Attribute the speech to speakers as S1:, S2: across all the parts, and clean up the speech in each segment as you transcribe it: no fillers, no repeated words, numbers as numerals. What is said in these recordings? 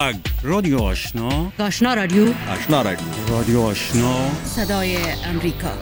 S1: رادیو آشنا،
S2: آشنا رادیو،
S3: آشنا رادیو،
S1: رادیو آشنا،
S2: صدای امریکا.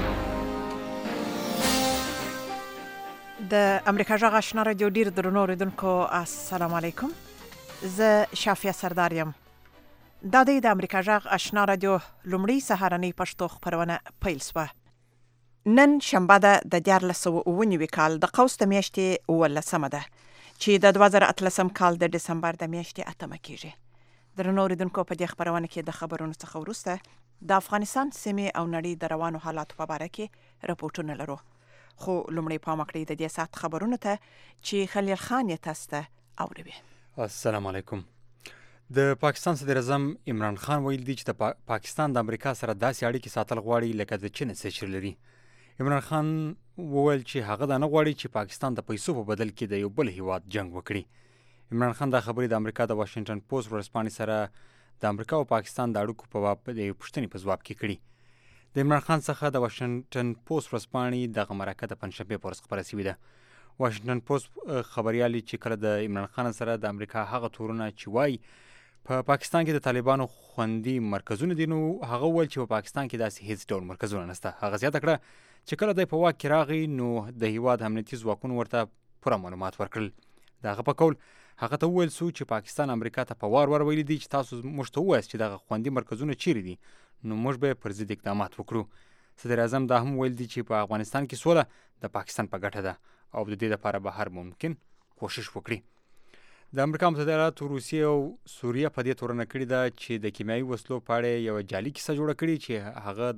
S4: د امریکا جغ آشنا رادیو ډیر درنو اوریدونکو السلام علیکم. زه شافیه سردار یم. دا د امریکا جغ آشنا رادیو لومړی سهارنۍ پښتو خبرونه پیل شوه. نن شنبه ده د 1409 کال د قوس د میاشتې 18 ده چې د 2018 کال د دسمبر د میاشتې 8 کېږي. درنو اوریدونکو په دې خبرونه کې د خبرونو څخه وروسته د افغانستان سیمې او نړۍ د روانو حالاتو په اړه کې راپورټونه لرو. خو لومړی پام وکړئ د دې ساعت خبرونه ته چې خلیل خان یې تاسو ته اوروي.
S3: السلام علیکم. د پاکستان صدر اعظم عمران خان ویل دی چې د پاکستان د امریکا سره داسې اړیکې ساتل غواړي لکه د چین سره لري. عمران خان وویل چې هغه دا نه غواړي چې پاکستان د پیسو په بدل کې د یو بل هیواد جنگ وکړي. عمران خان دا خبرې د امریکا د واشنگټن پوسټ ورځپاڼې سره د امریکا او پاکستان د اړیکو په باب د پوښتنې په ځواب کې کړي. د عمران خان څخه د واشنگټن پوسټ ورځپاڼې دغه مرکه د پنځشنبې په ورځ خپره شوې ده. واشنگټن پوسټ خبریالي چې کله د عمران خان سره د امریکا هغه تورونه چې وایي په پاکستان کې د طالبانو خوندي مرکزونه دي، نو هغه وویل چې په پاکستان کې داسې هیڅ ډول مرکزونه نشته. هغه زیاته کړه چې کله دی په واک کې راغی نو د هیواد امنیتي ځواکونو ورته پوره معلومات ورکړل. د هغه په قول هغه ته وویل سو چې پاکستان امریکا ته په وار ویلي دي چې تاسو موږ ته ووایاست چې دغه خوندي مرکزونه چیرې دي، نو موږ به پر ضد اقدامات وکړو. صدر اعظم دا هم ویل دي چې په افغانستان کې سوله د پاکستان په ګټه ده او د دې لپاره به هر ممکن کوشش وکړي. د امریکا متحده ایالاتو، روسیې او سوریه په دې تورنه کړې ده چې د کیمیاوي وسلو په اړه یو جعلي کیسه جوړه کړې چې هغه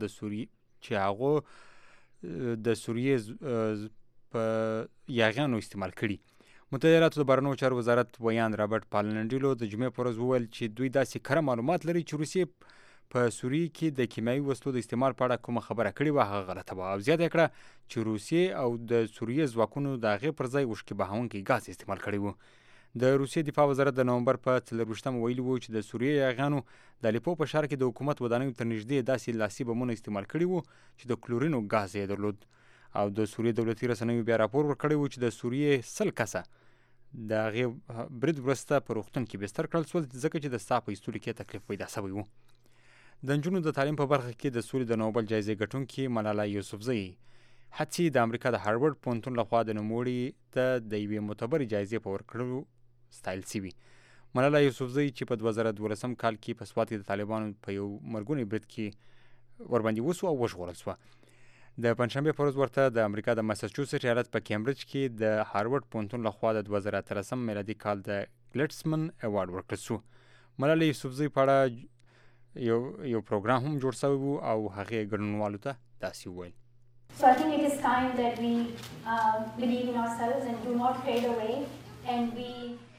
S3: د سوریې په یاغیانو استعمال کړي. متحده ایالاتو د بهرنیو چارو وزارت ویان رابرټ پالنډیلو د جمعې په ورځ وویل چې دوی داسې کره معلومات لري چې روسیې په سوریې کې د کیمیاوي وسلو د استعمال په اړه کومه خبره کړې وه هغه غلطه وه، او زیاته کړه چې روسیې او د سوریې ځواکونو د هغې پر ځای اوښکې بهونکی ګاز استعمال کړی و. د روسیې دفاع وزارت د نومبر په 24 ویلي و چې د سوریې یاغیانو د الیپو په ښار کې د حکومت ودانیو تر نږدې داسې لاسي بمونه استعمال کړي وو چې د کلورینو ګاز یې درلود. او د سوریې دولتي رسنیو بیا راپور ورکړی و چې د سوریې 100 کسه د هغې برید وروسته په روغتون کې بستر کړل شول ځکه چې د ساه په ایستلو کې تکلیف پیدا شوی و. د نجونو د تعلیم په برخه کې د سولې د نوبل جایزې ګټونکې ملاله یوسفزۍ هڅې د امریکا د هارورډ پوهنتون لخوا د نوموړي ته د یوې معتبرې جایزې په ورکړلو ستایل شوي. ملاله یوسفزۍ چې په 2012 کال کې په سوات کې د طالبانو په یو مرګوني برید کې ورباندې وسوه او وژغورل شوه. د پنځشنبې په ورځ ورته د امریکا د ماساچوسټ ایالت په کیمبرج کې د هارورډ پوهنتون لخوا د 2013 میلادي کال د ګلټسمن ایوارډ ورکړل شو. ملاله یوسفزۍ په اړه یو پروګرام هم جوړ شوی و او هغې ګډونوالو ته داسې وویل.
S5: So I think it is time that we believe in ourselves and do not fade away and we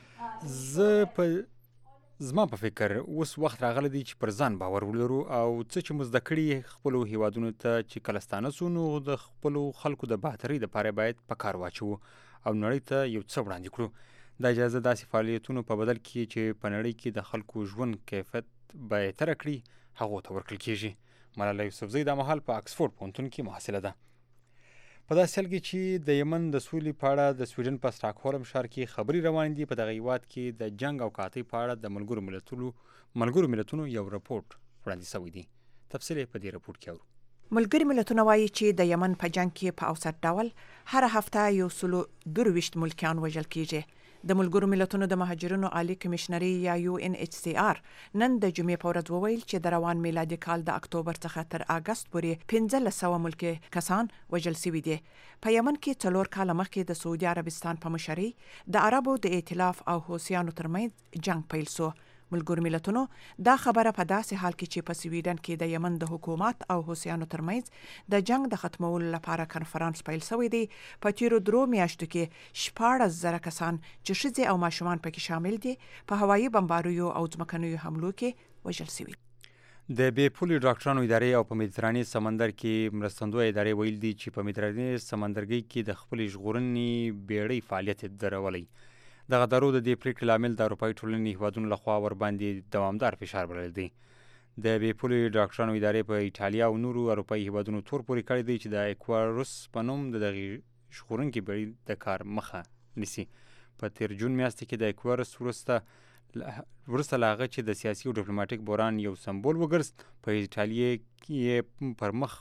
S3: زما په فکر اوس وخت راغلی دی چې پر ځان باور ولرو او څه چې مو زده کړي خپلو هیوادونو ته چې کله ستانه سو نو د خپلو خلکو د بهترۍ دپاره باید په کار واچوو او نړۍ ته یو څه وړاندې کړو. دا اجازه داسې فعالیتونو په بدل کې چې په نړۍ کې د خلکو ژوند کیفیت بهتره کړي هغو ته ورکړل کېږي. ملاله یوسفزۍ دا مهال په آکسفورډ پوهنتون کې محصله ده. په داسې حال کې چې د یمن د سولې په اړه د سویډن په سټاکهولم ښار کې خبرې روانې دي، په دغه هیواد کې د جنګ او قحطۍ په اړه د ملګرو ملتونو یو راپورټ وړاندې شوی دی. تفصیل یې په دې راپورټ کې اورو.
S4: ملګري ملتونه وایي چې د یمن په جنگ کې په اوسط ډول هر هفته 122 ملکیان وژل کېږي. د ملګرو ملتونو د مهاجرینو عالی کمیشنري یا UNHCR نن د جمعې په ورځ وویل چې د روان میلادي کال د اکتوبر څخه تر اګست پورې 1500 ملکي کسان وژل شوي دي. په یمن کې 4 کاله مخکې د سعودي عربستان په مشرۍ د عربو د ائتلاف او حوثیانو ترمنځ جنگ پیل شو. ملګرو ملتونو دا خبره په داسې حال کې چې په سویډن کې د یمن د حکومت او حوثیانو ترمنځ د جنگ د ختمولو لپاره کنفرانس پیل شوی دی. په تیرو 2 میاشتو کې 14,000 کسان چې ښځې او ماشومان پکې شامل دي په هوایي بمباریو او ځمکنیو حملو کې وژل شوي.
S3: د بې پولې ډاکټرانو ادارې او په مدیترانې سمندر کې مرستندویه ادارې ویل دي چې په مدیترانې سمندرګي کې د خپلې ژغورنې بیړۍ فعالیت درولی. دغه درو د دې پریکړې لامل د اروپایي ټولنې هیوادونو لخوا ورباندې دوامدار فشار بلل دی. د بې پولې ډاکټرانو ادارې په ایټالیا او نورو اروپایي هیوادونو تور پورې کړی دی چې د ایکواروس په نوم د دغې ژغورونکې بیړۍ د کار مخه نیسي. په تیر جون میاشت کې د ایکواروس وروسته وروسته له هغه چې د سیاسي او ډیپلوماټیک بحران یو سمبول وګرځېد په ایټالیې کې پر مخ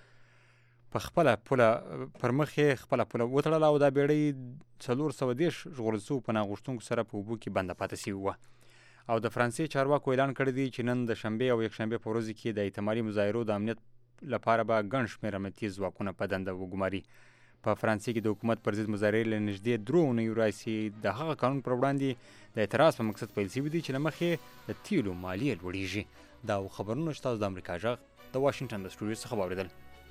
S3: یې خپله پوله وتړله او دا بیړۍ 430 ژغورل شوو پناه غوښتونکو سره په اوبو کې بنده پاتې سوې وه. او د فرانسې چارواکو اعلان کړی دی چې نن د شنبې او یکشنبې په ورځو کې د احتمالي مظاهرو د امنیت لپاره به ګڼ شمېر امنیتي ځواکونه په دنده وګماري. په فرانسې کې د حکومت پر ضد مظاهرې له نږدې 3 اونیو راهیسې د هغه قانون پر وړاندې د اعتراض په مقصد پیل شوي دي چې له مخې د تیلو مالیې لوړېږي. دا خبرونه چې تاسو د امریکا غږ د واشنګټن د سټوډیو څخه واورېدل.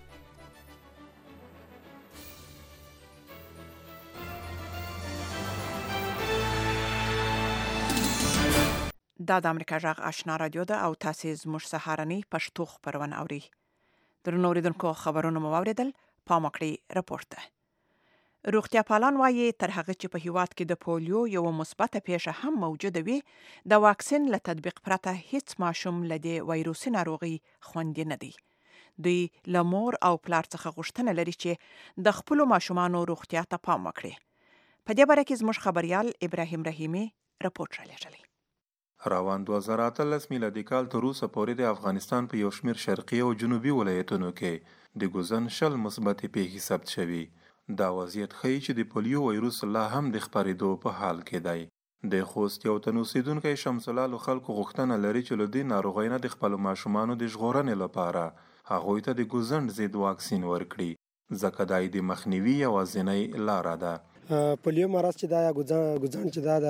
S4: دا د امریکا غږ آشنا رادیو ده او تاسې زموږ سهارنۍ پښتو خپرونه اورئ. درنو اوریدونکو خبرونه مو واورېدل. پام وکړئ رپورټ ته. روغتیا پالان وایي تر هغه چې په هیواد کې د پولیو یو مثبته پیښه هم موجوده وي د واکسین له تطبیق پرته هیڅ ماشوم له دې وایروسي ناروغي خوندي نه دی. دوی له مور او پلار څخه غوښتنه لري چې د خپلو ماشومانو روغتیا ته پام وکړي. په دې باره کې زموږ خبریال ابراهیم رحیمي رپورټ رالیږلی.
S6: روان 2018 میلادي کال تر اوسه پورې د افغانستان په یو شمېر شرقي او جنوبي ولایتونو کې د ګوزن 0 مثبتې پیښې ثبت شوي. دا وضعیت ښیي چې د پولیو وایروس لا هم د خپرېدو په حال کې دی. د خوست یو تن اوسېدونکی شمس الله له خلکو غوښتنه لري چې له دې ناروغۍ نه د خپلو ماشومانو د ژغورنې لپاره هغوی ته د ګوزن ضد واکسین ورکړي، ځکه دا د مخنیوي یوازینۍ لاره ده.
S7: پولیو مرض چې دا یا ګوزن چې دا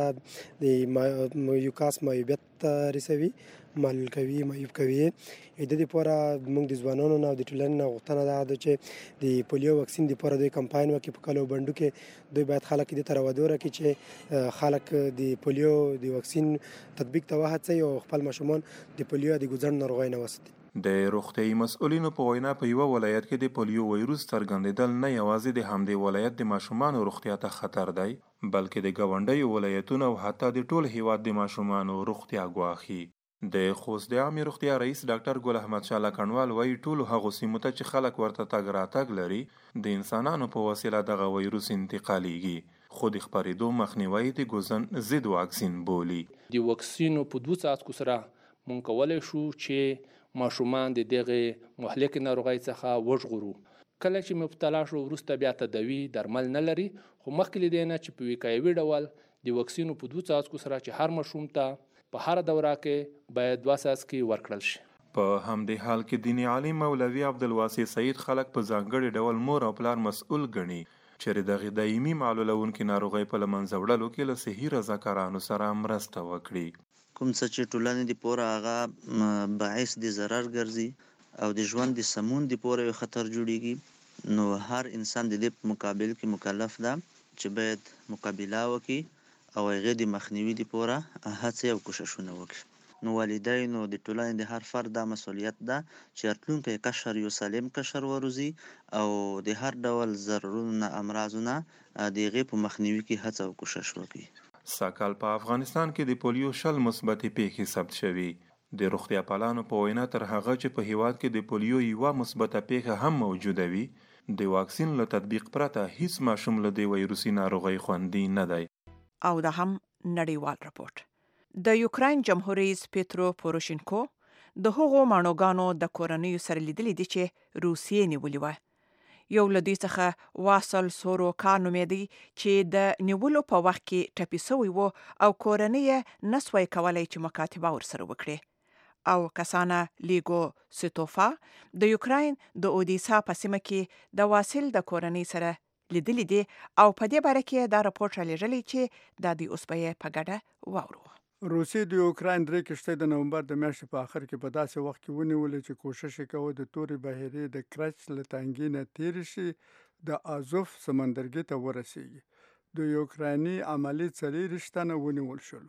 S7: د میوکاس معیوبیت رسوي، معلول کوي، معیوب کوي. د دې لپاره موږ د ځوانانو نه او د ټولنې نه غوښتنه ده چې د پولیو واکسین لپاره دوی کمپاین وکړي. په کلو بندو کې دوی باید خلک دې ته راوډور کړي چې خلک د پولیو د واکسین تطبیق ته وهڅوي او خپل ماشومان د پولیو د ګوزن ناروغۍ نه وساتي.
S6: د روغتیايي مسؤلینو په وینا په یوه ولایت کې د پولیو وایروس څرګندېدل نه یوازې د همدې ولایت د ماشومانو روغتیا ته خطر دی، بلکې د ګاونډیو ولایتونو او حتی د ټول هیواد د ماشومانو روغتیا ګواښي. د خوست د عامې روغتیا رئیس ډاکټر ګل احمد شاه لکنوال وایي ټولو هغو سیمو ته چې خلک ورته تګ راتګ لري د انسانانو په وسیله دغه وایروس انتقالیږي، خو د خپرېدو مخنیوی د ګوزن ضد واکسین بولي.
S8: د واکسینو په 2 څاڅکو سره مونږ کولی شو چې ماشومان د دغه مهلکې ناروغۍ څخه وژغورو. کله چې مبتلا شو وروسته بیا تداوي درمل نه لري، خو مخکې له دې نه چې په وقایوي ډول د واکسینو په 2 څاڅکو سره چې هر ماشوم ته په هر دوره کې باید 2 څاڅکي ورکړل شي.
S6: په همدې حال کې دیني عالم مولوي عبدالواسع سعید خلک په ځانګړي ډول مور او پلار مسؤل ګڼي چې د دایمي معلولونکې ناروغۍ په له منځه وړلو کې له صحي رضاکارانو سره مرسته وکړي.
S9: کوم څه چې ټولنې د پوره هغه باعث د ضرر ګرځي او د ژوند د سمون د پوره یو خطر جوړیږي، نو هر انسان د دې په مقابل کې مکلف ده چې باید مقابله وکړي او هغې د مخنیوي د پوره هڅې او کوششونه وکړي. نو والدینو د ټولنې د هر فرد دا مسؤلیت ده چې راتلونکی قشر یو سالم قشر وروزي او د هر ډول ضررونو نه امراضو نه د هغې په مخنیوي کې هڅه او کوشش وکړي.
S6: ساکال په افغانستان کې د پولیو 0 مثبتې پیښې ثبت شوي. د روغتیا پالانو په وینا تر هغه چې په هیواد کې د پولیو یوه مثبته پیښه هم موجوده وي، د واکسین له تطبیق پرته هیڅ ماشوم له دې وایروسي ناروغۍ خوندي نه دی.
S4: او دا هم نړیوال رپورټ. د یوکراین جمهور رئیس پیترو پوروشینکو د هغو ماڼوګانو د کورنیو سره لیدلي دي چې روسیې نیولې وه. یو له دوی څخه واسل سوروکا نومېدی چې د نیولو په وخت کې ټپي سوی و او کورنۍ یې نسوای کولی چې مکاتبه ورسره وکړي. او کسانا لیګو سیتوفا د یوکراین د اودیسا په سیمه کې د واسل د کورنۍ سره لیدلي دي او په دې باره کې دا رپورټ رالیږلی چې دا د اوس به یې په ګډه واورو.
S10: روسیې د یوکراین 3 کښتۍ د نومبر د میاشتې په آخر کې په داسې وخت کې ونیولې چې کوشش یې کوه د تورې بحیرې د کرچ له تنګي نه تېرې شي د ازوف سمندرګي ته ورسیږي. د یوکرایني عملي 40 تنه ونیول شول.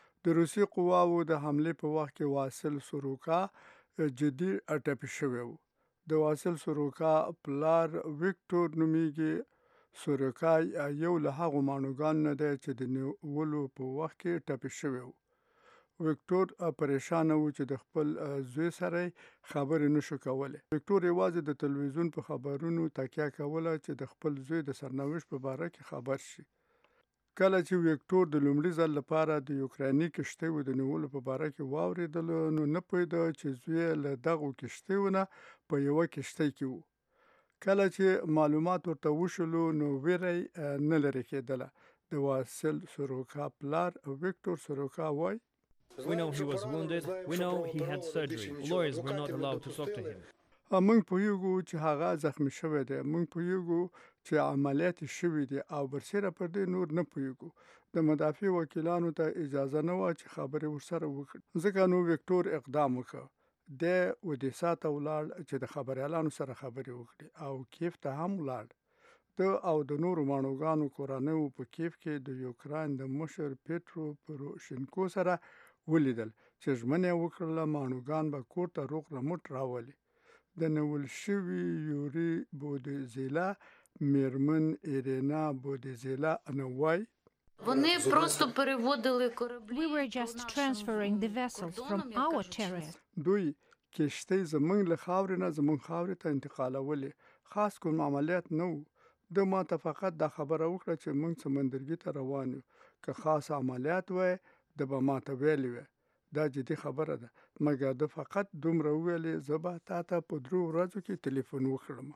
S10: د روسي قواو د حملې په وخت کې واسل سوروکا جدي ټپي شوی و. د واسل سوروکا پلار ویکټور نومیږي. سوروکا یو له هغو ماڼوګانو نه دی چې د نیولو په وخت کې ټپي شوی و. ویکټور پریشانه و چې د خپل زوی سره خبرې نشو کولی. ویکټور یوازې د تلویزیون په خبرونو تکیه کوله چې د خپل زوی د سرنوشت په باره کې خبر شي. کله چې ویکټور د لومړي ځل لپاره د یوکراني کښتیو د نیولو په باره کې واورېدل نو نه پوهېده چې زوی له دغو کښتیو نه په یوه کښتۍ کې و. کله چې معلومات ورته وشولو نو ویره یې نه لرې کېدله. د واسل سوروکا پلار ویکټور سوروکا وایي
S11: We know he was wounded. We know he had surgery. Lawyers were not allowed to talk to him.
S10: موږ پوهیږو چې هغه زخمی شوی دی. موږ پوهیږو چې عملیات شوي دي او برسېره پر دې نور نه پوهیږو. د مدافع وکیلانو ته اجازه نه وه چې خبرې ورسره وکړي. ځکه نو ویکټور اقدام وکړ. د اودیسا ته ولاړ چې د خبریالانو سره خبرې وکړي او کیف ته هم ولاړ. د او د نورو ماڼوګانو کورنیو په کیف کې د یوکراین د مشر پیټرو پروشینکو سره ولیدل چې ژمنه یې وکړله ماڼوګان به کور ته روغ رمټ راولي. د نیول شوي یوري بودزیلا میرمن ایرینا بودزیلا وایي
S12: We were just transferring the vessels from our territory.
S10: دوی کښتۍ زموږ له خاورې نه زموږ خاورې ته انتقالولې. خاص کوم عملیات نه و. د ما ته فقط دا خبره وکړه چې موږ سمندرګي ته روان یو. که خاص عملیات وای د به ما ته ویلې وی. دا جدي خبره ده. مګر د فقط دومره ویلې زه به تا ته په 3 ورځو کې ټلیفون وکړم.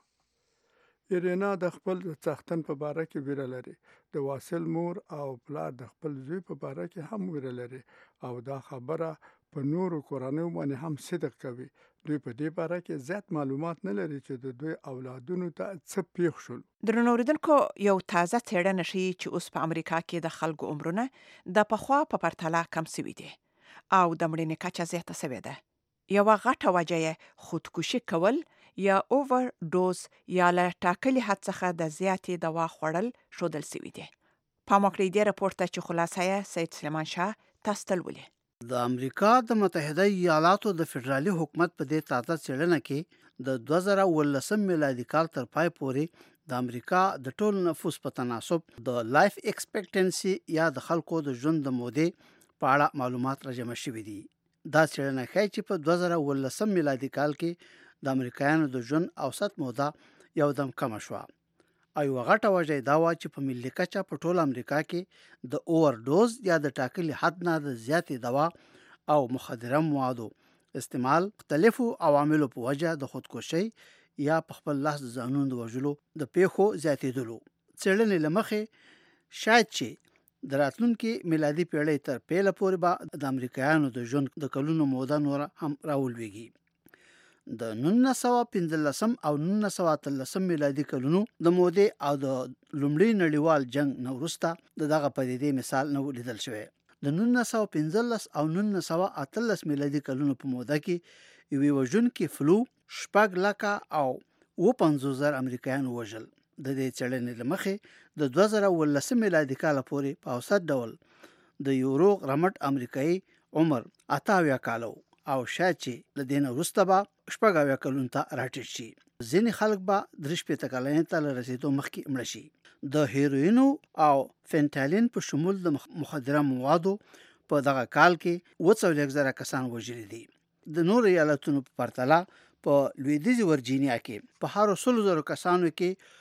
S10: ایرینا د خپل څښتن په باره کې ویره لري. د واسل مور او پلار د خپل زوی په باره کې هم ویره لري او دا خبره په نورو کورنیو باندې هم صدق کوي. دوی په دې باره کې زیات معلومات نه لري چې د دوی اولادونو ته څه پیښ شول.
S4: درنو اوریدونکو یو تازه څېړنه ښیي چې اوس په امریکا کې د خلکو عمرونه د پخوا په پرتله کم سوي دي او د مړینې کچه زیاته سوې ده. یوه غټه وجه یې خودکشي کول یا اوور ډوز یا له ټاکلي حد څخه د زیاتې دوا خوړل ښودل سوي دي. پام وکړئ دې راپور ته چې خلاصه یې سید سلیمان شاه تاسو ته لولي.
S13: د امریکا د متحده ایالاتو د فدرالي حکومت په دې تازه څېړنه کې د 2019 میلادي کال تر پای پورې د امریکا د ټول نفوس په تناسب د لایف ایکسپیکټنسي یا د خلکو د ژوند د مودې په اړه معلومات راجمع شوي دي. دا څېړنه ښیي چې په 2019 میلادي کال کې د امریکایانو د ژوند اوسط موده یو دم کمه شوه. او یوه غټه وجه دا وه چې په ملي کچه په ټول امریکا کې د اوور ډوز یا د ټاکلي حد نه د زیاتې دوا او مخدره موادو استعمال مختلفو عواملو په وجه د خودکشي یا په خپل لاس د ځانونو د وژلو د پیښو زیاتېدلو. څېړنې له مخې شاید چې د راتلونکي میلادي پیړۍ تر پیله پورې به د امریکایانو د ژوند د کلونو موده نوره هم راولویږي. د 1915 او 1913 میلادي کلونو د مودې او د لومړي نړیوال جنگ نه وروسته دغه پدیدې مثال نه لیدل شوی. د 1915 او 1913 میلادي کلونو په موده کې یوې وژونکې فلو 6 لکه او 50,000 امریکایان وژل. د دې څېړنې له مخې د 2019 میلادي کال پورې په اوسط ډول د یو روغ رمټ امریکایي عمر 88 کال او شاید چې د دې نه وروسته به 80 کلونو ته راټیټ شي. ځینې خلک به 43 کلنۍ ته له رسېدو مخکې مړه شي. د هیروینو او فینټالین په شمول د مخدره موادو په دغه کال کې 40,000 کسان وژلي دي. د نورو ایالتونو په پرتله په لویدیځي ورجینیا کې په هر 100,000 کسانو کې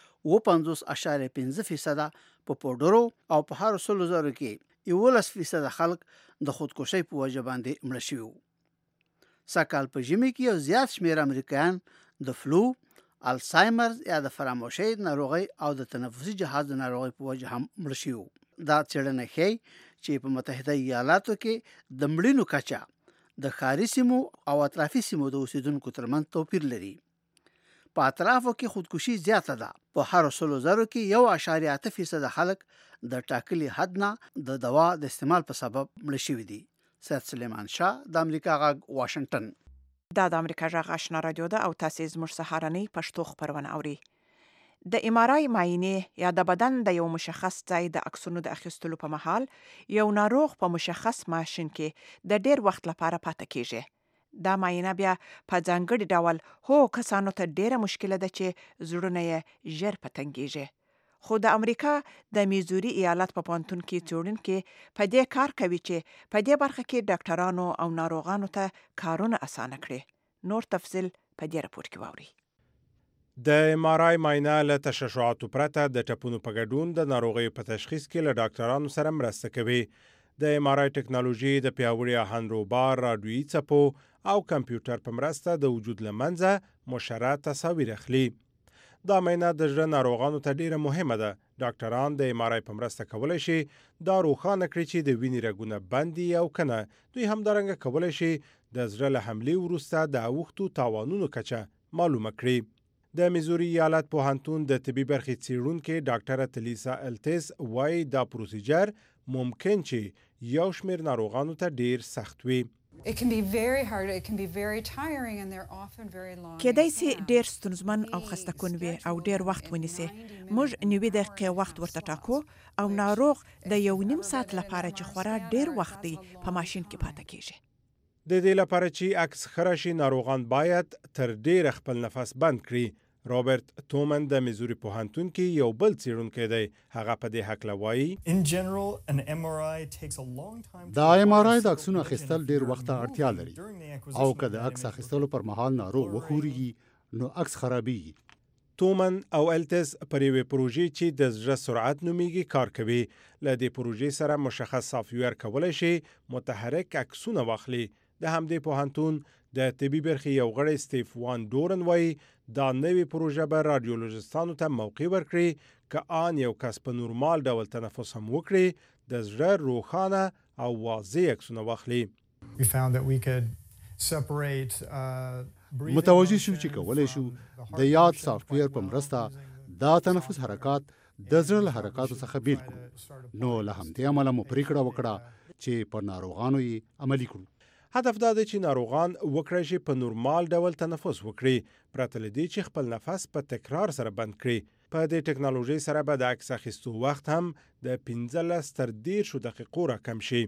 S13: 50.5% په پودرو او په هر 100,000 کې 11% خلک د خودکشي په وجه باندې مړه شوي وو. سږکال په ژمي کې یو زیات شمېر امریکایان د فلو، الزایمرز یا د فراموشۍ ناروغۍ او د تنفسي جهاز د ناروغۍ په وجه هم مړه شوي وو. دا څېړنه ښیي چې په متحده ایالاتو کې د مړینو کچه د ښاري سیمو او اطرافي سیمو د اوسیدونکو ترمنځ توپیر لري. په اطرافو کې خودکشي زیاته ده. په هر 100,000 کې 1.8% خلک د ټاکلي حد نه د دوا د استعمال په سبب مړه شوي دي. سید سلیمان شاه د امریکا غږ واشنگټن.
S4: دا د امریکا غږ آشنا رادیو ده او تاسو زموږ سهارنۍ پښتو خبرونه اورئ. د MRI معاینې یا د بدن د یو مشخص ځای د عکسونو د اخیستلو په مهال یو ناروغ په مشخص ماشین کې د ډیر وخت لپاره پاتې کیږي. دا معاینه بیا په ځانګړي ډول کسانو ته ډیره مشکله ده چې زړونه یې ژر پتنګیږي. خو د امریکا د میزوري ایالت په پوهنتون کې څېړونکي په دې کار کوي چې په دې برخه کې ډاکټرانو او ناروغانو ته کارونه اسانه کړي. نور تفصیل په دې راپور کې واورئ.
S14: د MRI معاینه له تشعشعاتو پرته د ټپونو په ګډون د ناروغیو په تشخیص کې له ډاکټرانو سره مرسته کوي. د MRI ټکنالوژي د پیاوړي آهن روبار، راډیویي څپو او کمپیوټر په مرسته د وجود له منځه مشرع تصاویر اخلي. دا معاینه د زړه ناروغانو ته ډیره مهمه ده. ډاکټران د MRI په مرسته کولی شي دا روښانه کړي چې د وینې رګونه بند دي او کنه. دوی همدارنګه کولی شي د زړه له حملې وروسته د اوښتو تاوانونو کچه معلومه کړي. د میزوري ایالت پوهنتون د طبي برخې څیړونکې ډاکټره تلیسا التیس وایي دا پروسیجر ممکن چې یو شمېر ناروغانو ته ډیر سخت وي.
S4: کېدای سي ډیر ستونزمن او خسته کن وي او ډیر وخت ونیسي. موږ 90 دقیقې وخت ورته ټاکو او ناروغ د 1.5 ساعت لپاره چې خورا ډیر وخت دی په ماشين کې پاتې کیږي.
S14: د دې لپاره چې عکس خراشي ناروغان باید تر ډیر خپل نفس بند کړي. رابرت تومن د میزوري پوهنتون کې یو بل څیړونکی دی. هغه په دې هکله وایي
S15: دا MRI د عکسونو اخیستل ډیر وخت ته اړتیا لري او که د عکس اخیستلو پر مهال ناروغ وخوريږي نو عکس خرابېږي.
S14: تومن او التس پر یوې پروژې چې د زړه سرعت نومیږي کار کوي. له دې پروژې سره مشخص سافټویر کولی شي متحرک عکسونه واخلي. د همدې پوهنتون د طبي برخې یو غړی سټیف وان ډورن وایي دا نوې پروژه به رادیولوژیستانو ته موقع ورکړي که آن یو کس په نورمال ډول تنفس هم وکړي د زړه روښانه او واضح عکسونه واخلي.
S15: متوجه شو چې کولی شو د یاد سافټویر په مرسته دا تنفس حرکات د زړه له حرکاتو څخه بیل کړو. نو له همدې امله مو پریکړه وکړه چې په ناروغانو یې عملي کړو.
S14: هدف دا دی چې ناروغان وکړای شي په نورمال ډول تنفس وکړي پرته له دې چې خپل نفس په تکرار سره بند کړي. په دې ټکنالوژي سره به د عکس اخیستو وخت هم د 15 تر 10 دقیقو راکم شي.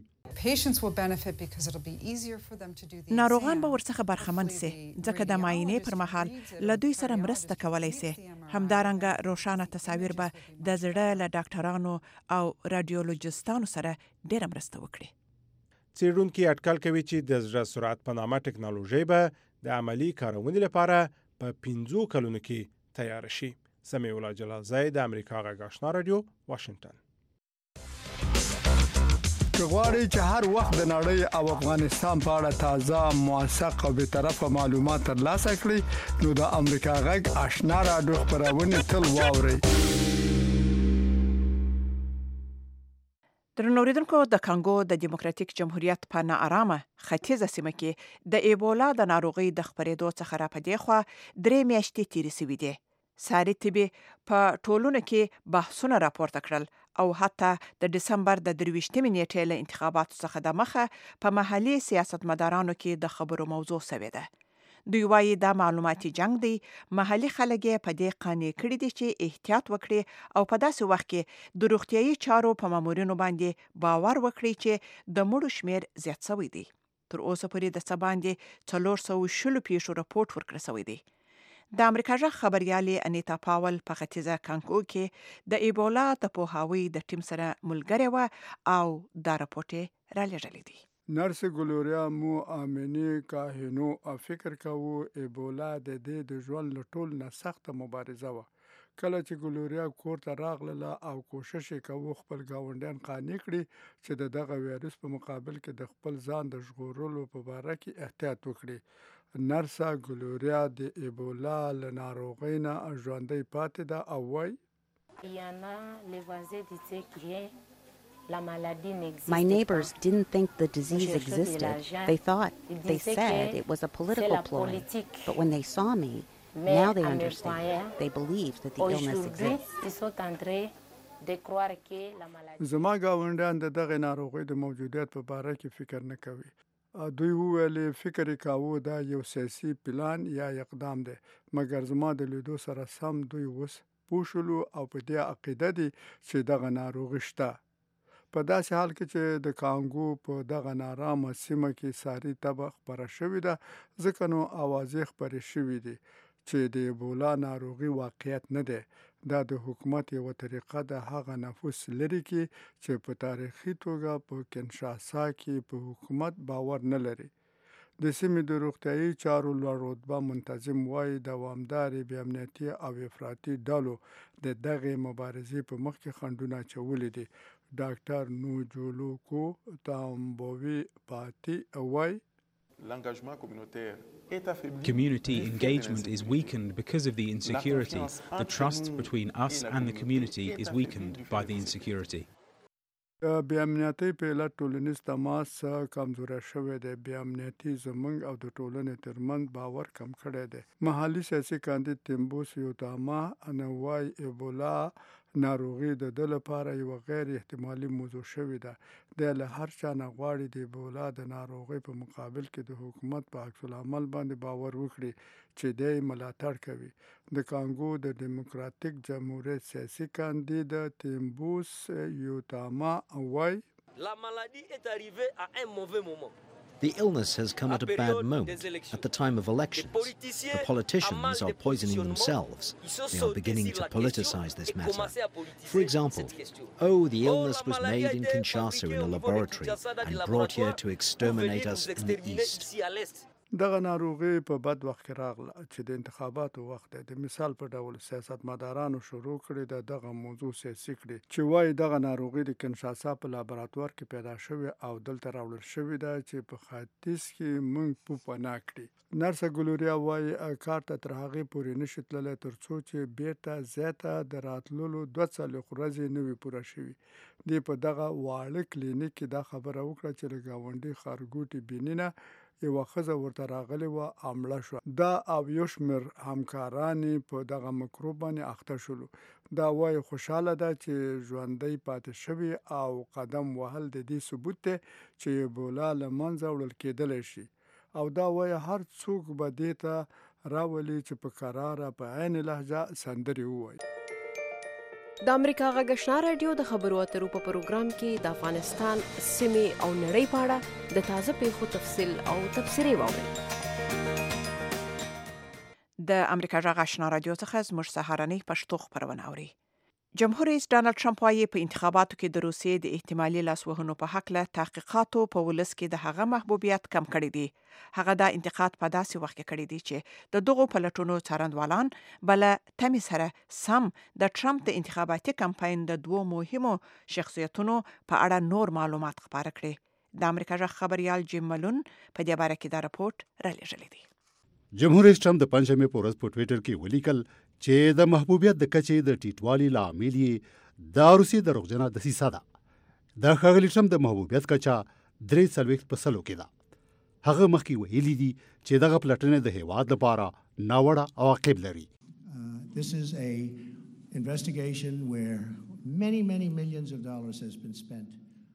S4: ناروغان به ورڅخه برخمن سي ځکه د معاینې پر مهال له دوی سره مرسته کولای سي. همدارنګه روښانه تصاویر به د زړه له ډاکټرانو او رادیولوژیستانو سره ډېره مرسته وکړي.
S14: څیړونکي اټکل کوي چې د زړه سرعت په نامه ټکنالوژي به د عملی کارونې لپاره په 5 کلونو کې تیار شي. سمیع الله جلالزی د امریکا غږ آشنا رادیو واشنگټن.
S10: که غواړئ چې هر وخت د نړۍ او افغانستان په اړه تازه، موثق او بی‌طرفه معلومات ترلاسه کړئ نو د امریکا غږ آشنا رادیو خبرونه تل واورئ.
S4: درنو اوریدونکو، د کانګو د دیموکراتیک جمهوریت په ناارامه ختیځه سیمه کې د ایبولا د ناروغۍ د خپرېدو څخه را پدې خوا 3 میاشتې تیرې شوې دي. ساري طبي په ټولنه کې بحثونه راپورته کړل او حتی د دسمبر د 23 نیټې له انتخاباتو څخه د مخه په محلي سیاستمدارانو کې د خبرو موضوع شوې ده. دوی وایي دا معلوماتي جنگ دی. محلي خلک په دې قانع کړي دي چې احتیاط وکړي او په داسې وخت کې د روغتیايي چارو په مامورینو باندې باور وکړي چې د مړو شمیر زیات شوی دی. تر اوسه پورې د څه باندې 410 پیښو راپورټ ورکړل شوی دی. د امریکا ژغ خبريالې انیتا پاول په ختیځه کانګو کې د ایبولا د پوهاوي د ټیم سره ملګری و او دا راپورټ را لېږلی دی.
S10: نرس ګلوریا مو امینی کاهنو فکر کاوه ایبولا د دې د ژوند له ټول نه سخته مبارزه و. کله چې ګلوریا کور ته راغله او کوشش یې کاوه خپل ګاونډیان قانع کړي چې د دغه وایروس په مقابل کې د خپل ځان د ژغورلو په باره کې احتیاط وکړي. نرسه ګلوریا د ایبولا له ناروغۍ نه ژوندۍ پاتې ده او وایي
S2: My neighbors didn't think the disease existed. They said it was a political ploy. But when they saw me, now they understand. They believe that the illness exists.
S10: زما ګاونډیان د دغه ناروغۍ د موجودیت په باره کې فکر نه کوي. دوی وویل فکر یې کاوه دا یو سیاسي پلان یا اقدام دی، مګر زما د لیدو سره سم دوی اوس پوه شولو او په دې عقیده دي چې دغه ناروغي شته. په داسې حال کې چې د کانګو په دغه نارامه سیمه کې ساري تبه خپره شوې ده، ځکه نو اوازې خپرې شوې دي چې د ایبولا ناروغي واقعیت نه دی. دا د حکومت یوه طریقه د هغه نفوس لري کې چې په تاریخي توګه په کنشاسا کې په حکومت باور نه لري. د سیمې د روغتیايي چارو لوړ رتبه منتظم وایي دوامدارې بې امنیتي او افراطي ډلو د دغې مبارزې په مخ کې خنډونه اچولي دي. ډاکټر نوجولوکو تامبوي پاتي وایي
S16: Community engagement is weakened because of the insecurity. The trust between us and the community is weakened by the insecurity.
S10: بې امنیتۍ په علت ټولنیز تماس کمزوری شوی دی. بې امنیتي زموږ او د ټولنې ترمنځ باور کم کړی دی. محلي سیاسي کاندید تیمبوس یوتاما وایي ایبولا ناروغي د ده لپاره یوه غیر احتمالي موضوع شوې ده. دی له هر چا نه غواړي د ایبولا د ناروغۍ په مقابل کې د حکومت په عکس العمل باندې باور وکړي چې دی ملاتړ کوي. د کانګو د ډیموکراتیک جمهوریت سیاسي کاندید تیمبوس یوتاما وایي
S17: The illness has come at a bad moment, at the time of elections. The politicians are poisoning themselves. They are beginning to politicize this matter. For example, the illness was made in Kinshasa in a laboratory and brought here to exterminate us in the east.
S10: دغه ناروغي په بد وخت کې راغله چې د انتخاباتو وخت دی. د مثال په ډول سیاستمدارانو شروع کړي دغه موضوع سیاسي کړي چې وایي دغه ناروغي د کنشاسا په لابراتوار کې پیدا شوې او دلته راوړل شوې ده چې په ختیځ کې موږ په پناه کړي. نرسه ګلوریا وایي کار ته تر هغې پورې نشي تللی تر څو چې بیرته زیاته د راتللو 2 ورځې نه وي پوره شوي. دی په دغه واړه کلینیک کې دا خبره وکړه چې له ګاونډي ښارګوټي بینینه یوه ښځه ورته راغلې وه او مړه شوه. دا او یو شمېر همکاران په دغه مکروب باندې اخته شولو. دا وایي خوشحاله ده چې ژوندی پاتې شوي او قدم وهل د دې ثبوت دی چې ایبولا له منځه وړل کېدلی شي. او دا وایي هر څوک به دې ته راولي چې په کراره په عین لهجه سندرې ووایي.
S18: د امریکا غږ آشنا راډیو د خبرو اترو په پروګرام کې د افغانستان سیمې او نړۍ په اړه د تازه پیښو تفصیل او تبصرې واورئ.
S4: د امریکا غږ آشنا راډیو څخه زموږ سهارنۍ پښتو خپرونه اوري. جمهور رئیس ډانلډ ټرمپ وايي په انتخاباتو کې د روسیې د احتمالي لاسوهنو په حق له تحقیقاتو په ولس کې د هغه محبوبیت کم کړی دی. هغه دا انتقاد په داسې وخت کې کړی دی چې د دغو پلټونو څارنوالان بل تمې سره سم د ټرمپ د انتخاباتي کمپاین د 2 مهمو شخصیتونو په اړه نور معلومات خپاره کړي. د امریکا غږ خبريال جیم ملون په دې باره کې دا راپورټ رالیږلی دی.
S15: جمهور رئیس ټرمپ د پنځمې په ورځ په ټویټر کې ولیکل چې د محبوبیت د کچې د ټیټوالي لامل یې د روسیې دروغجنه دسیسه ده. د ښاغلي ټرمپ د محبوبیت کچه 43% کې ده. هغه مخکې ویلي دي چې دغه پلټنې د هیواد لپاره ناوړه عواقب لري.
S19: This is a investigation where many millions of dollars has been spent.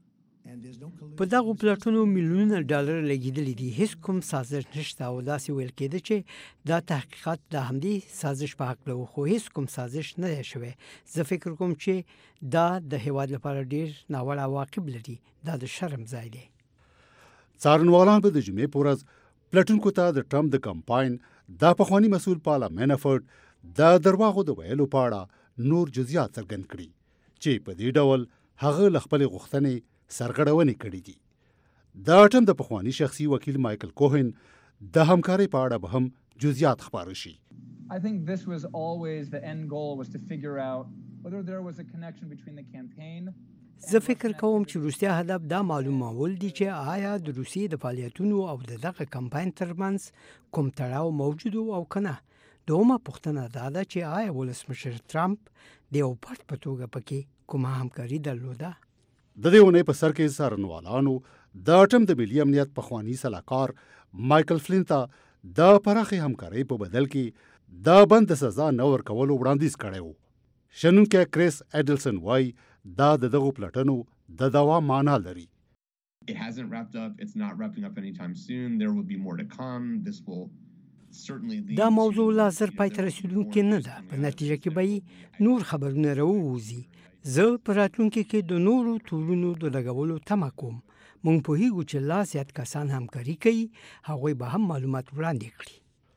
S20: په دغو پلټونو میلیونونه ډالر لګیدلي دي. هیڅ کوم سازش نشته او داسې ویل کېده چې دا تحقیقات د همدې سازش په حق له خو هیڅ کوم سازش نه دی شوی. زه فکر کوم چې دا د هیواد لپاره ډیر ناوړه عواقب لري. دا د شرم ځای دی.
S15: څارنوالان به د جمعې په ورځ پلټونکو ته د ټرمپ د کمپاین د پخواني مسؤل پالا مینافورټ د درواغو د ویلو په اړه نور جزئیات څرګند کړي چې په دې ډول هغه له خپلې غوښتنې سرغړونې کړې دي. د ټرمپ د پخواني شخصي وکیل مایکل کوهن د همکارۍ په اړه به هم جزئیات خپاره شي.
S21: I think this was always the end goal was to figure out whether there was a connection between the campaign.
S20: زه فکر کوم چې روسیا هدف دا معلومول دي چې آیا د روسیې د فعالیتونو او دغه کمپاین ترمنځ کوم تړاو موجود او کنه. دومره پوښتنه دا ده چې آیا ولسمشر ټرمپ د یو پټ په توګه پکې کومه همکاري درلوده.
S15: د دې اونۍ په سر کې څارنوالانو د ټرمپ د ملي امنیت پخواني سلاکار مایکل فلین ته د پراخې همکارۍ په بدل کې د بند د سزا نه ورکولو وړاندیز کړی و. شنونکی کریس ایډلسن وایي دا د دغو پلټنو د دوام معنا لري.
S22: It hasn't wrapped up. It's not wrapping up anytime soon. There will be more to come. This will certainly lead.
S20: دا موضوع لا زر پای ته رسیدونکې نه ده. په نتیجه کې به نور خبرونه راووځي. زه په راتلونکي کې د نورو تورونو د لګولو تمه کوم. موږ پوهیږو چې لا زیات کسان همکاري کوي. هغوی به هم معلومات وړاندې کړي.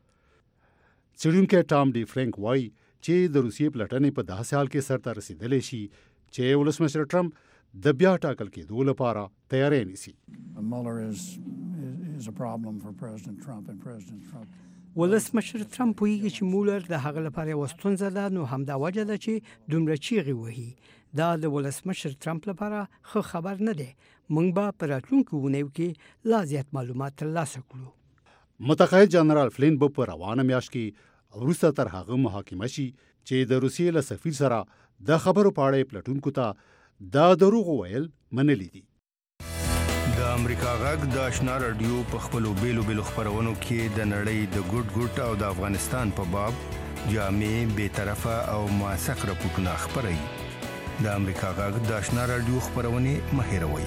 S15: څېړونکی ټام ډي فرانک وایي چې د روسیې پلټنې په داسې حال کې سرته رسیدلی شي چې ولسمشر ټرمپ د بیا ټاکل کېدو لپاره تیاری نیسي.
S19: Mueller is is a problem for President Trump and President Trump.
S20: ولسمشر ترامپ پوهیږي چې مولر د هغه لپاره یو ستونزه ده، نو همدا وجه ده چې دومره چیغې وهي. دا د ولسمشر ترامپ لپاره ښه خبر نه دی. موږ به په راتلونکو اونیو کې لا زیات معلومات ترلاسه کړو.
S15: متقاعد جنرال فلین به په روانه میاشت کې وروسته تر هغه محاکمه شي چې د روسیې له سفیر سره د خبرو په اړه پلټونکو ته دا دروغ ویل منلي دي.
S1: د امریکا غږ د آشنا رادیو په خپلو بیلو بیلو خپرونو کې د نړۍ د ګوټ او د افغانستان په باب جامع، بی‌طرفه او موثق راپورټونه خپروي. د امریکا غږ د آشنا رادیو خپرونې مه هېروئ.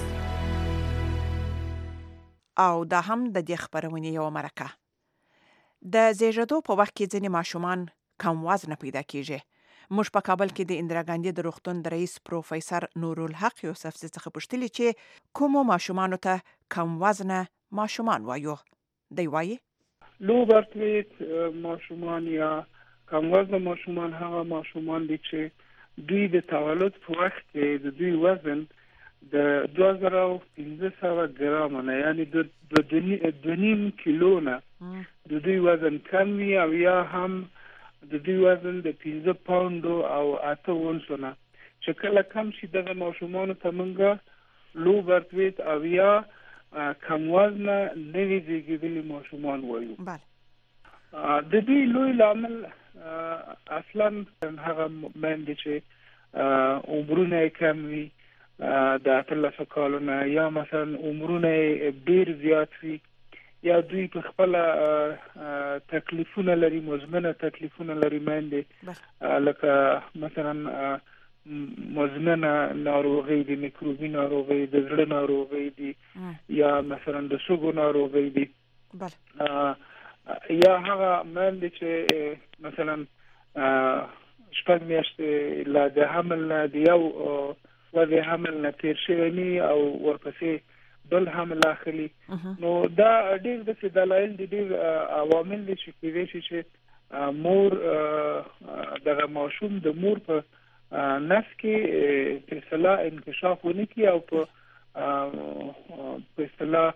S4: او دا هم د دې خپرونې یو مرکه. د زیږیدو په وخت کې ځینې ماشومان کم وزنه پیدا کیږي. موږ په کابل کې د اندرا ګاندي د روغتون د رئیس پروفیسور نورالحق یوسفزي څخه پوښتلي چې کومو ماشومانو ته کم وزنه ماشومان وایو. دی وایي
S5: لو برتویت ماشومان یا کم وزنه ماشومان هغه ماشومان دي چې دوی د تولد په وخت کې د دوی وزن د 2500 ګرام نه، یعنی د 2.5 کیلو نه د دوی وزن کم وي، او یا هم د دوی وزن د 15 پاونډو او 8 اونسو نه. چې کله کم شي دغه ماشومانو ته موږ لو برتویت او یا کم وزنه نوي زیږیدلي ماشومان وایو. د دوی لوی لامل اصلا هغه میندې چې عمرونه کم وي د 18 کالونه، یا مثلا عمرونه ډیر زیات وي، یا دوی په خپل تکلیفونه لري، مزمنه تکلیفونه لري میندې، لکه مثلا مزمنه ناروغي دي، میکروبي ناروغي، د زړه ناروغي دي، یا مثلا د سږو ناروغي دي، یا هغه میندې چې مثلا شپږ میاشتې لا د حمل نه د یو وضع حمل نه تیر شوی ني او ورپسې بل حمل اخلي. نو دا ډېر د دلایل دي، ډېر عوامل دي چې کېدای شي چې مور دغه ماشوم د مور په نس کې په اصطلاح انکشاف ونه کړي او په اصطلاح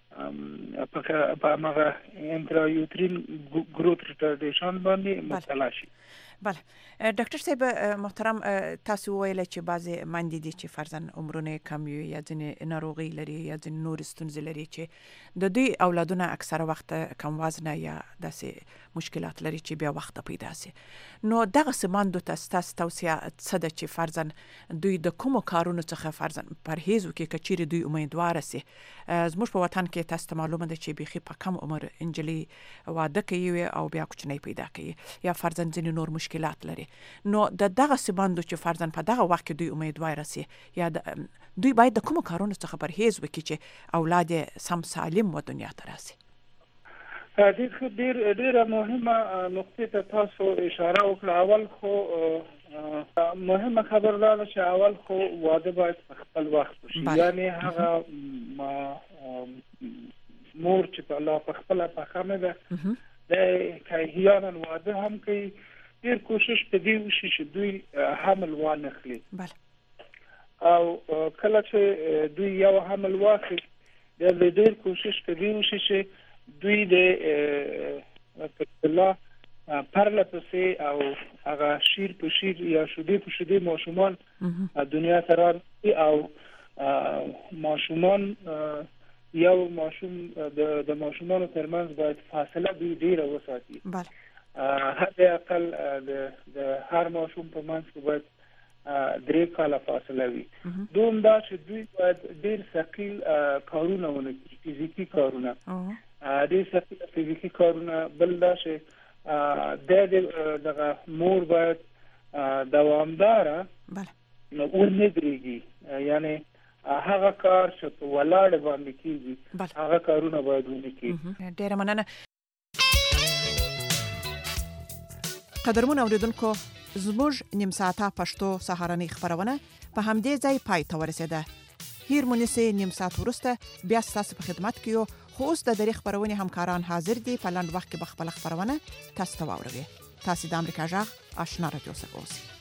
S5: په هغه انترایوترین ګروث ریټارډیشن باندې مبتلا شي.
S4: بله ډاکټر صاحب محترم، تاسو ویل چې بعضې میندې دي چې فرضاً عمرونه کم وي، یا ځینې ناروغي لري، یا ځینې نور ستونزې لري چې د دوی اولادونه اکثره وخت کم وزنه یا داسې مشکلات لري چې بیا وخت پیدا سي. نو دغه میندو ته ستاسو توصیه څه ده چې فرضاً دوی د کومو کارونو څخه فرضاً پرهیز وکړي که چیرې دوی امیدواره سي؟ زموږ په وطن کې تاسو ته معلومه ده چې بیخي په کم عمر انجلۍ واده کوي او بیا کوچنی پیدا کوي، یا فرضاً ځینې نور مشکلات لري. نو د دغه سیماندو چې فرضاً په دغه وخت کې دوی امیدوار سي، یا دوی باید د کومو کارونو څخه پرهیز وکړي چې اولاد سم سالم و دنیا ته راسي؟
S5: ډېره مهمه نقطې ته تاسو اشاره وکړه. اول خو مهمه خبر دا ده چې اول خو واده باید په خپل وخت وشي، یعنی هغه مور چې په خپله پخه نه ده د کاهیانا واده هم کوي، ډېر کوشش په دې وشي چې دوی حمل وانه خلي، او کله چې دوی یو حمل واخلي بیا ډېر کوشش په دې وشي چې دوی د اصطلاح پرله پسې او هغه شیر په شیر یا شیدې په شیدې ماشومان دنیا ته راوړي، او ماشومان یو ماشوم د ماشومانو ترمنځ باید فاصله دوی ډېره وساتي. حد اقل د هر ماشوم په منځ کې باید 3 کاله فاصله وي. دوم دا چې دوی باید ډېر ثقیل کارونه ونه کړي، فزیکي کارونه، ډېر ثقیل فزیکي کارونه. بل دا چې دغه مور باید دوامداره ونه درېږي، یعنی هغه کار چې په ولاړ باندې کېږي هغه کارونه باید ونه کړي.
S4: ډېره مننه. قدرمن اوریدونکو، زموږ نیم ساعته پښتو سهارنۍ خبرونه په همدې ځای پای ته ورسېده. هیر مونږ نیم ساعت وروسته بیا ستاسو په خدمت کې یو، خو اوس د دې خبرونې همکاران حاضر دي په لنډ وخت کې به خپله خبرونه تاسو ته واوروي. تاسو د امریکا غږ آشنا رادیو څخه اوسئ.